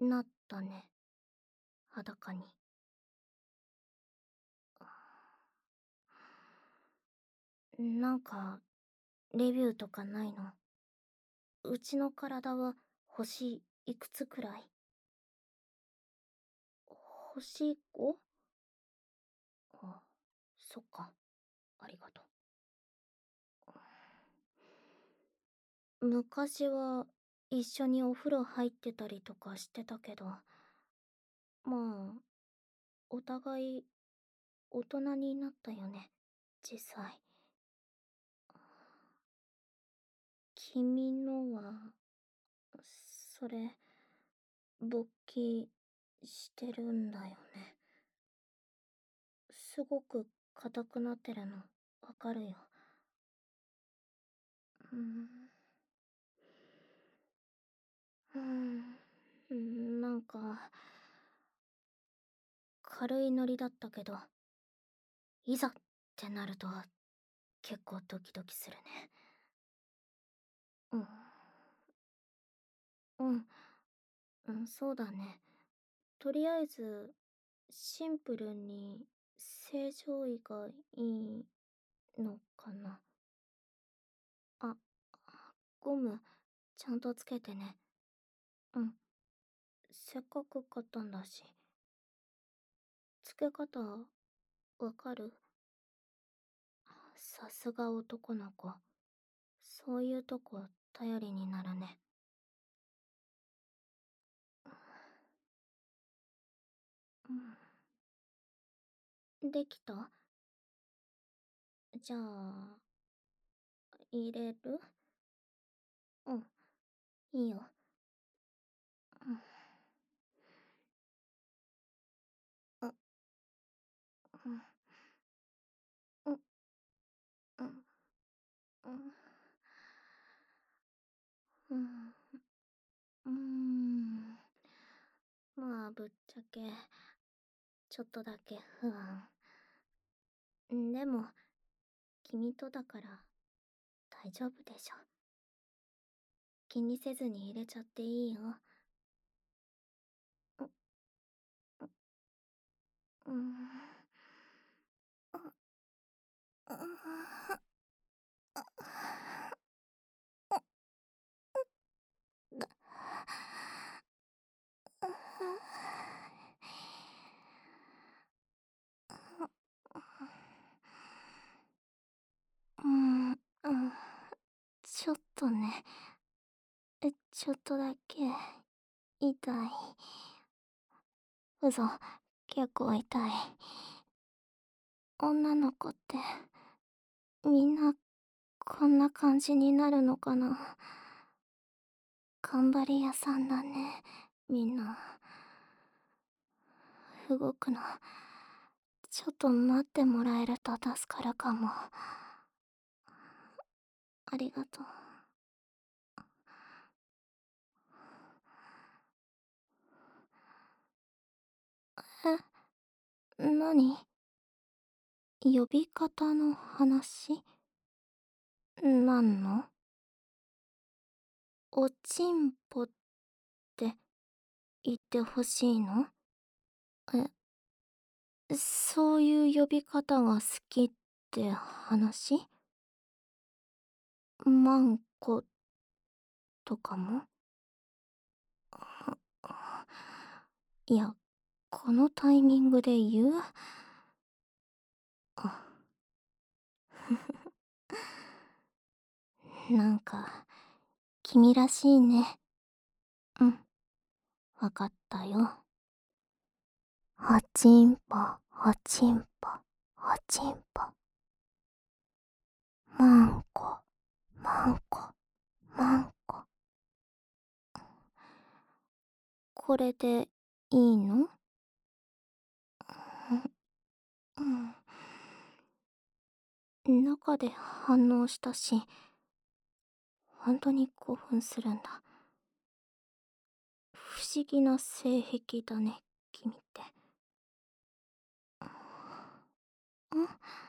なったね。裸に。なんか、レビューとかないの？うちの体は星いくつくらい？星 5？ あ、そっか。ありがとう。昔は一緒にお風呂入ってたりとかしてたけど、まあ、お互い大人になったよね、実際。君のは、それ、勃起してるんだよね。すごく硬くなってるの、わかるよ。うーん。なんか、軽いノリだったけど、いざってなると、結構ドキドキするね。うん。うん。うん、そうだね。とりあえず、シンプルに、正常位がいいのかな。あ、ゴム、ちゃんとつけてね。うん。せっかく買ったんだし。つけ方、わかる？さすが男の子。そういうとこ頼りになるね。うん。できた？じゃあ、入れる？うん、いいよ。うん。うん、うん、うん、うん、うん、うん。まあ、ぶっちゃけ、ちょっとだけ不安。でも、君とだから大丈夫でしょ。気にせずに入れちゃっていいよ。うん。うん、ちょっとね。ちょっとだけ痛い。嘘、結構痛い。女の子ってみんなこんな感じになるのかな。頑張り屋さんだね、みんな。動くのちょっと待ってもらえると助かるかも。ありがとう。なに？呼び方の話？なんの？おちんぽって言ってほしいの？そういう呼び方が好きって話？マンコとかも？いや、このタイミングで言う？あ、なんか、君らしいね。うん、わかったよ。おちんぽ、おちんぽ、おちんぽ。マンコ、マンコ、マンコ。これでいいの？中で反応したし、本当に興奮するんだ。不思議な性癖だね、君って。ん？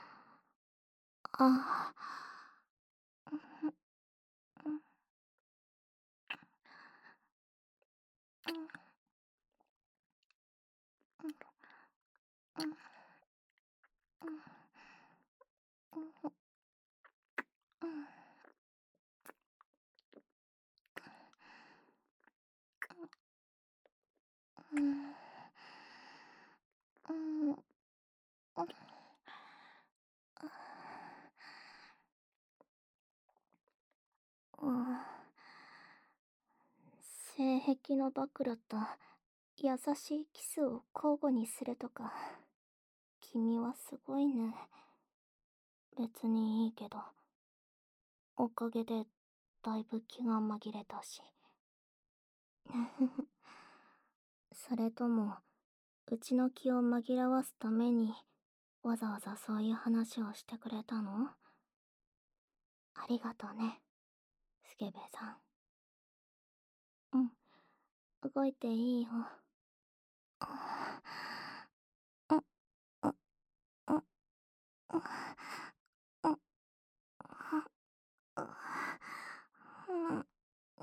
あ癖の暴露と優しいキスを交互にするとか、君はすごいね。別にいいけど、おかげでだいぶ気が紛れたし。それとも、うちの気を紛らわすためにわざわざそういう話をしてくれたの？ありがとうね、スケベさん。うん、動いていいよ。うん、うん、うん、うん、うん、うん、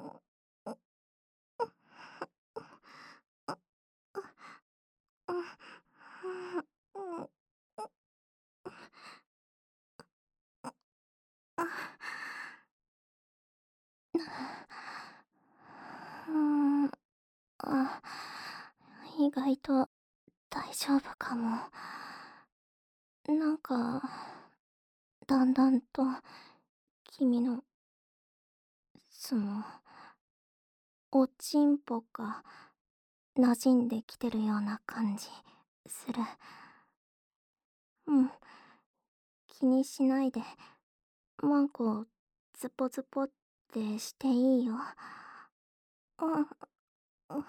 あ、意外と大丈夫かも。なんか、だんだんと、君の、その、おちんぽが、馴染んできてるような感じ、する。うん、気にしないで、マンコ、ズポズポってしていいよ。うん、うん、うん、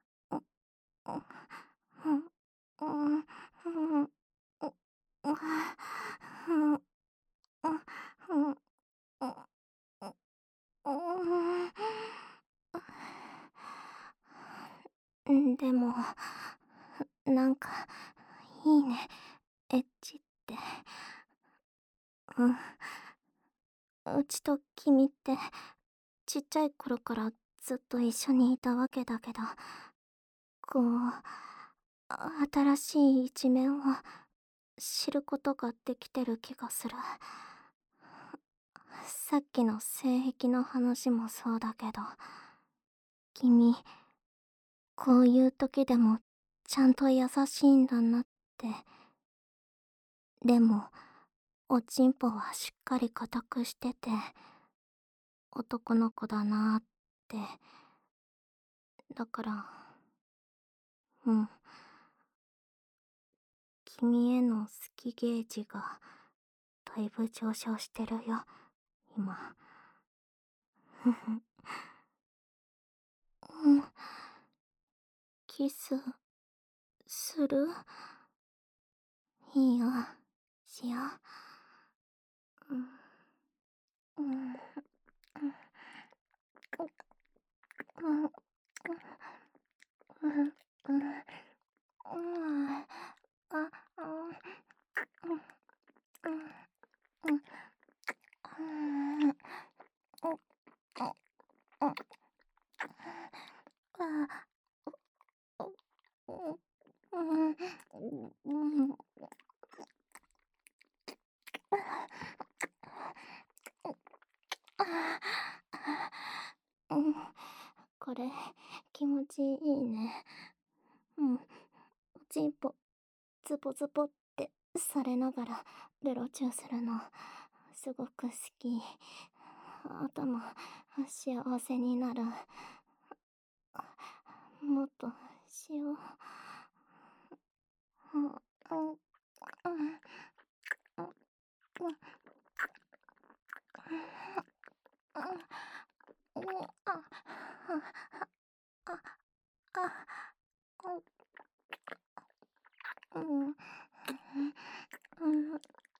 うん、うん、うん、でも、なんか、いいね、エッチって。うん。うちと君って、ちっちゃい頃からずっと一緒にいたわけだけど、こう、新しい一面を知ることができてる気がする。さっきの性癖の話もそうだけど、君、こういう時でもちゃんと優しいんだなって。でも、おちんぽはしっかり固くしてて、男の子だなーって。だから、うん。君への好きゲージが、だいぶ上昇してるよ、今。ふふ。うん。キス、する？いいよ、しよう。うん。うん。うん。うん。うん。うん。うん。あ、うん。うん。うん。うん。うん、これ、気持ちいいね。うん。おちんぽ、ズポズポってされながら、ベロチューするの、すごく好き。頭、幸せになる。もっと、しよう。うん、うん、うん、うん、うん、あ、あ、あ、うん、うん、うん、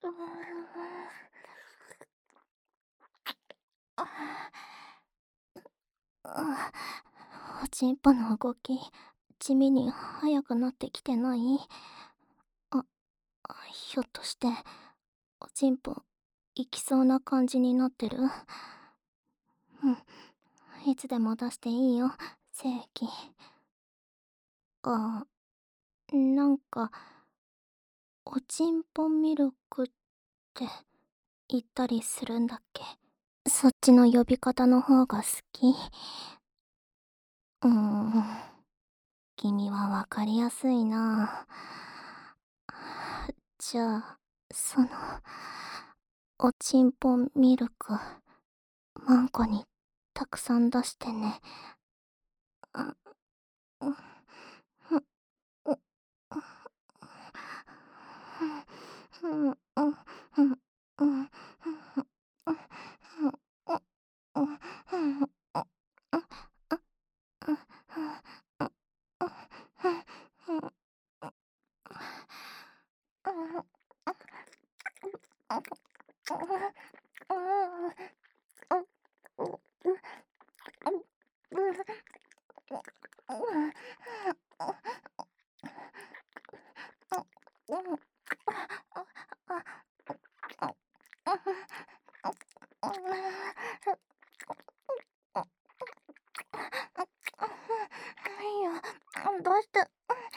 おちんぽの動き、地味に速くなってきてない？あ、ひょっとして、おちんぽ、行きそうな感じになってる？うん、いつでも出していいよ、精液。あ、なんか、おちんぽミルクって言ったりするんだっけ？そっちの呼び方の方が好き。君はわかりやすいな。じゃあ、おちんぽミルク、マンコにたくさん出してね。 どうして。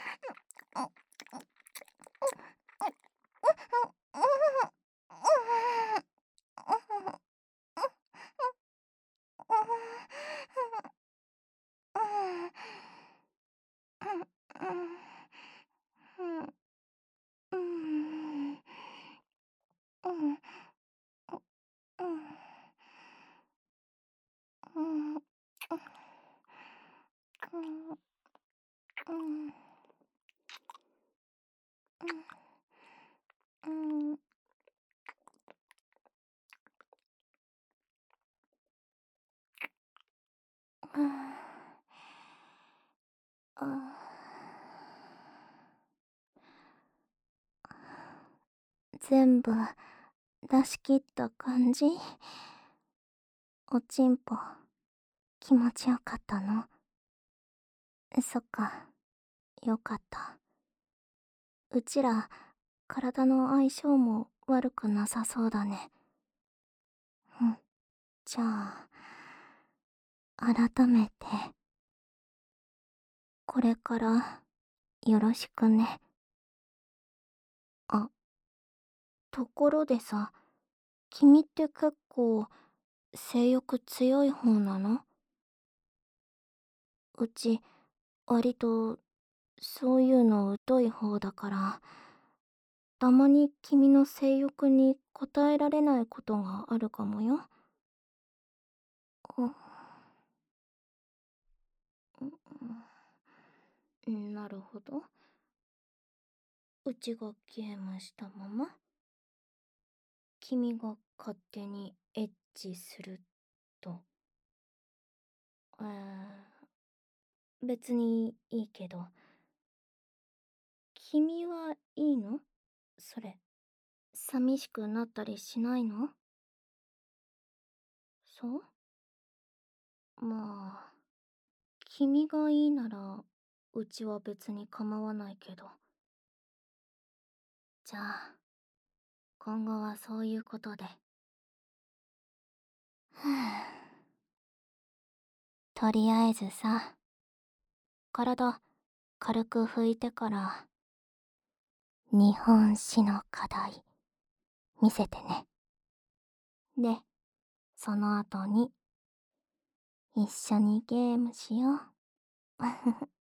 全部出し切った感じ？おちんぽ気持ちよかったの？そっか、よかった。うちら体の相性も悪くなさそうだね。うん、じゃあ改めてこれからよろしくね。あ、ところでさ、君って結構性欲強い方なの？うち割とそういうの疎い方だから、たまに君の性欲に応えられないことがあるかもよ。なるほど。うちがゲームしたまま君が勝手にエッチすると。別にいいけど、君はいいの？それ。寂しくなったりしないの？そう？まあ、君がいいなら、うちは別に構わないけど。じゃあ、今後はそういうことで。ふぅ。とりあえずさ、体軽く拭いてから、日本史の課題見せてね。で、その後に一緒にゲームしよう。